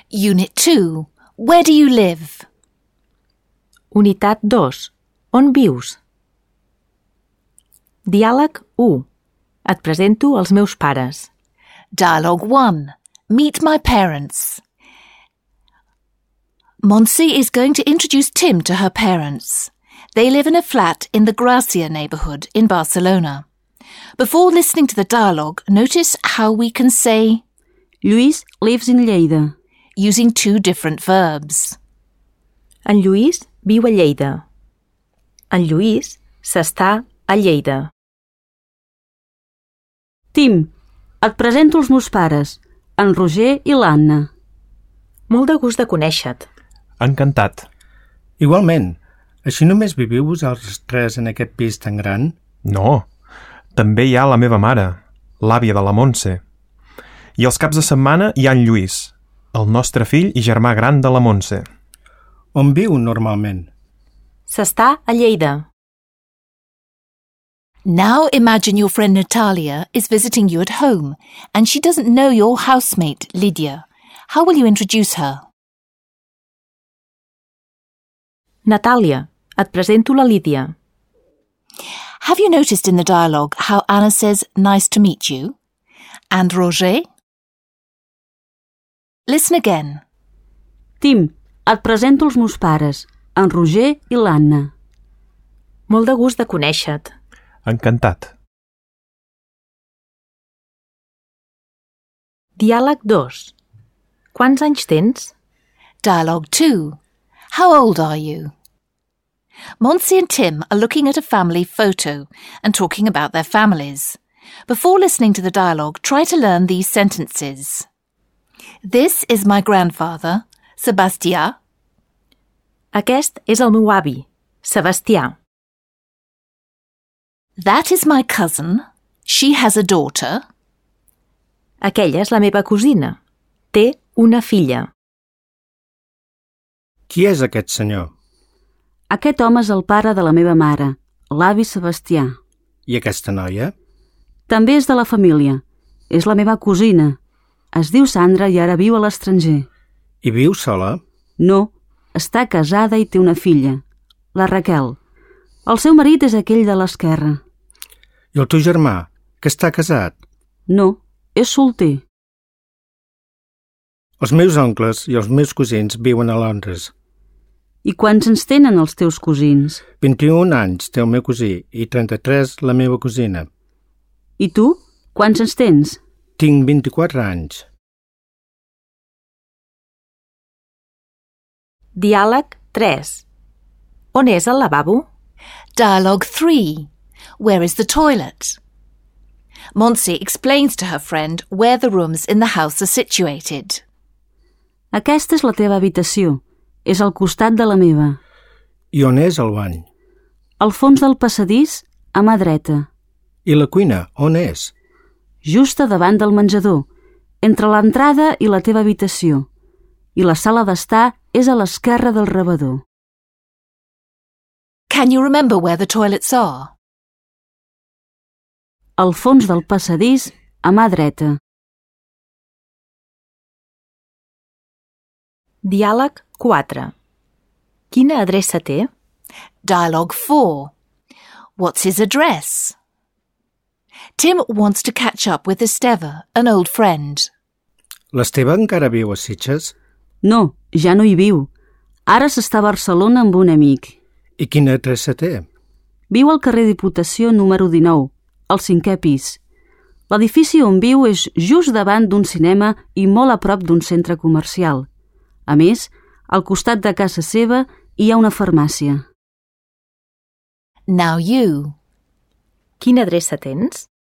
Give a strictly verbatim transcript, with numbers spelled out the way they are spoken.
Unit two. Where do you live? Unitat dos. On vius? Diàleg u. Et presento els meus pares. Dialogue one. Meet my parents. Montse is going to introduce Tim to her parents. They live in a flat in the Gràcia neighbourhood in Barcelona. Before listening to the dialogue, notice how we can say Lluís lives in Lleida. using two different verbs. En Lluís viu a Lleida. En Lluís s'està a Lleida. Tim, et presento els meus pares, en Roger i l'Anna. Molt de gust de conèixer-te. Encantat. Igualment. Així només viviu vosaltres tres en aquest pis tan gran? No. També hi ha la meva mare, l'àvia de la Montse. I els caps de setmana hi ha en Lluís, el nostre fill i germà gran de la Montse. On viu normalment? S'està a Lleida. Now imagine your friend Natalia is visiting you at home and she doesn't know your housemate, Lydia. How will you introduce her? Natàlia, et presento la Lídia. Have you noticed in the dialogue how Anna says, nice to meet you? And Roger? Listen again. Tim, et presento els meus pares, en Roger i l'Anna. Molt de gust de conèixer-te. Encantat. Diàleg dos. Quants anys tens? Dialogue two. How old are you? Montse and Tim are looking at a family photo and talking about their families. Before listening to the dialogue, try to learn these sentences. This is my grandfather, Sebastià. Aquest és el meu avi, Sebastià. That is my cousin. She has a daughter. Aquella és la meva cosina. Té una filla. Qui és aquest senyor? Aquest home és el pare de la meva mare, l'avi Sebastià. I aquesta noia? També és de la família. És la meva cosina. Es diu Sandra i ara viu a l'estranger. I viu sola? No, està casada i té una filla, la Raquel. El seu marit és aquell de l'esquerra. I el teu germà, que està casat? No, és solter. Els meus oncles i els meus cosins viuen a Londres. I quants ens tenen els teus cosins? vint-i-un anys té el meu cosí i trenta-tres la meva cosina. I tu? Quants ens tens? Tinc vint-i-quatre anys. Diàleg tres. On és el lavabo? Dialogue three. Where is the toilet? Montse explains to her friend where the rooms in the house are situated. Aquesta és la teva habitació. És al costat de la meva. I on és el bany? Al fons del passadís, a mà dreta. I la cuina, on és? Just a davant del menjador, entre l'entrada i la teva habitació. I la sala d'estar és a l'esquerra del rebedor. Can you remember where the toilets are? Al fons del passadís, a mà dreta. Diàleg quatre. Quina adreça té? Dialogue four. What's his address? Tim wants to catch up with Esteve, an old friend. L'Esteve encara viu a Sitges? No, ja no hi viu. Ara s'està a Barcelona amb un amic. I quina adreça té? Viu al carrer Diputació número dinou, al cinquè pis. L'edifici on viu és just davant d'un cinema i molt a prop d'un centre comercial. A més, al costat de casa seva hi ha una farmàcia. Now you. Quina adreça tens?